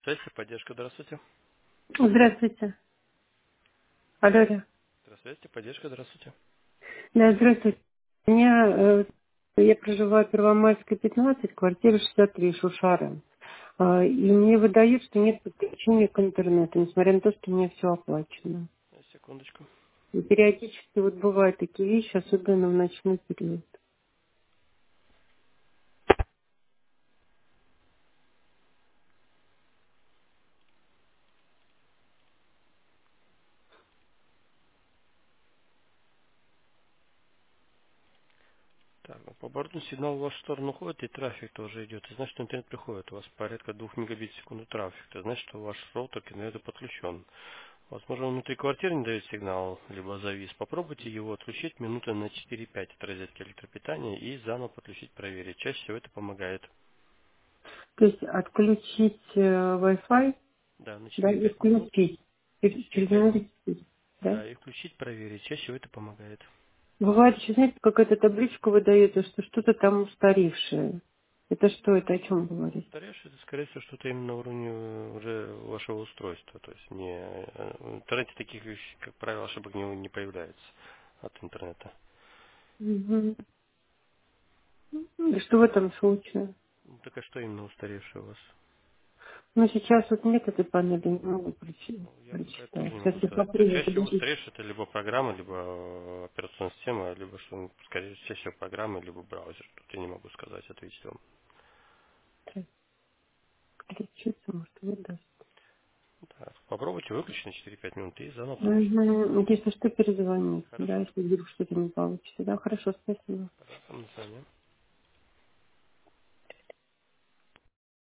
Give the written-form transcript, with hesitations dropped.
Связь поддержка, здравствуйте. Здравствуйте. Алло, алло. Здравствуйте, поддержка, здравствуйте. Да, здравствуйте. У меня, я проживаю в Первомайской, 15, квартира 63, Шушара. И мне выдают, что нет подключения к интернету, несмотря на то, что у меня все оплачено. Секундочку. И периодически вот бывают такие вещи, особенно в ночной период. Так, ну, по борду сигнал в вашу сторону уходит, и трафик тоже идет. Это значит, что интернет приходит. У вас порядка 2 мегабит в секунду трафик. Это значит, что ваш роутер к интернету подключен. Возможно, он внутри квартиры не дает сигнал, либо завис. Попробуйте его отключить минуты на 4-5 от розетки электропитания и заново подключить, проверить. Чаще всего это помогает. То есть отключить Wi-Fi, Да, на да, и 4-5 минут. включить На через 4-5 минут. минут 4, да? Да, и включить, проверить. Чаще всего это помогает. Бывает еще, знаете, какая-то табличка выдается, что что-то там устаревшее. Это что, это о чем Ну, говорит? устаревший, это, скорее всего, что-то именно на уровне уже вашего устройства. То есть не в интернете таких вещей, как правило, ошибок не появляется от интернета. Мгм. И что в этом случае? Ну, так а что именно устаревшее у вас? Ну, сейчас вот нет этой панели, не могу Ну, я пока тоже прочитать. не Сейчас могу я сказать. То есть попробую, чаще всего подождите. устаревшее это либо программа, либо операционная система, либо что, скорее чаще всего программа, либо браузер. Тут я не могу сказать, ответить вам. Включиться, может, выдаст. Да, попробуйте выключить на 4-5 минут и заново подключить. Угу. Если что, перезвонить. Да, Хорошо? если вдруг что-то не получится. Да, хорошо, спасибо. Пожалуйста, до свидания.